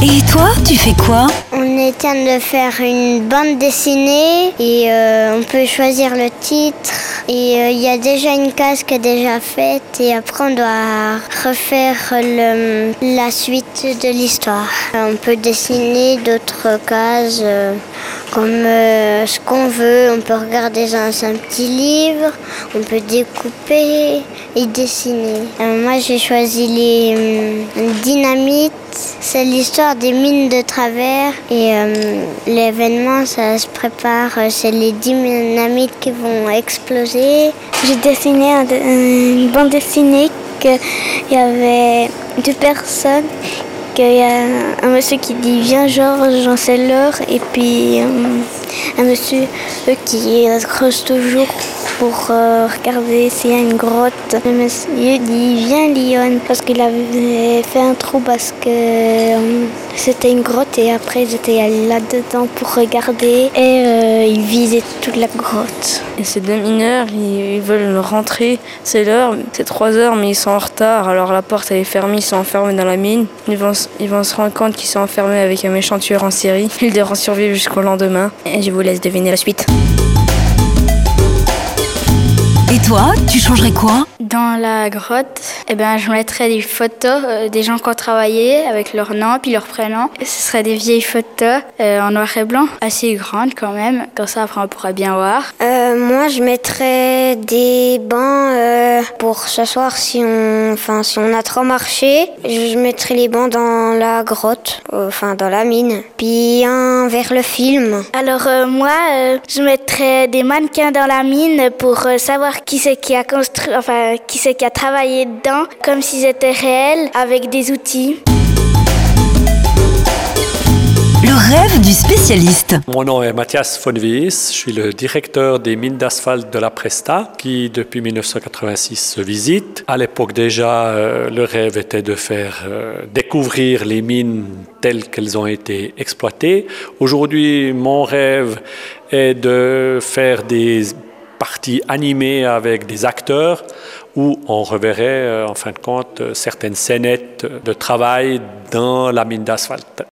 Et toi, tu fais quoi? On est en train de faire une bande dessinée et on peut choisir le titre. Et il y a déjà une case qui est déjà faite et après on doit refaire la suite de l'histoire. On peut dessiner d'autres cases comme ce qu'on veut. On peut regarder dans un petit livre, on peut découper et dessiner. Moi j'ai choisi les dynamites. C'est l'histoire des mines de travers et l'événement ça se prépare, c'est les dynamites qui vont exploser. J'ai dessiné une bande dessinée qu'il y avait 2 personnes, qu'il y a un monsieur qui dit viens Georges, j'en sais l'heure, et puis un monsieur qui creuse toujours pour regarder s'il y a une grotte. Le monsieur dit viens Lyon, parce qu'il avait fait un trou parce que c'était une grotte et après ils étaient allés là-dedans pour regarder et ils visaient toute la grotte. Et ces 2 mineurs, ils veulent rentrer, c'est l'heure, c'est 3 heures mais ils sont en retard, alors la porte elle est fermée, ils sont enfermés dans la mine. Ils vont se rendre compte qu'ils sont enfermés avec un méchant tueur en série. Ils devront survivre jusqu'au lendemain. Et je vous laisse deviner la suite. Et toi, tu changerais quoi? Dans la grotte, je mettrais des photos des gens qui ont travaillé avec leur nom puis leur prénom. Ce seraient des vieilles photos en noir et blanc, assez grandes quand même. Comme ça, après, on pourra bien voir. Moi, je mettrais des bancs pour s'asseoir si on a trop marché. Je mettrais les bancs dans la grotte, dans la mine. Puis un vers le film. Alors moi, je mettrais des mannequins dans la mine pour savoir qui c'est qui a construit, qui c'est qui a travaillé dedans, comme s'ils étaient réels, avec des outils. Le rêve du spécialiste. Mon nom est Mathias von Wies, je suis le directeur des mines d'asphalte de la Presta, qui depuis 1986 se visite. À l'époque déjà, le rêve était de faire découvrir les mines telles qu'elles ont été exploitées. Aujourd'hui, mon rêve est de faire des partie animée avec des acteurs où on reverrait en fin de compte certaines scénettes de travail dans la mine d'asphalte.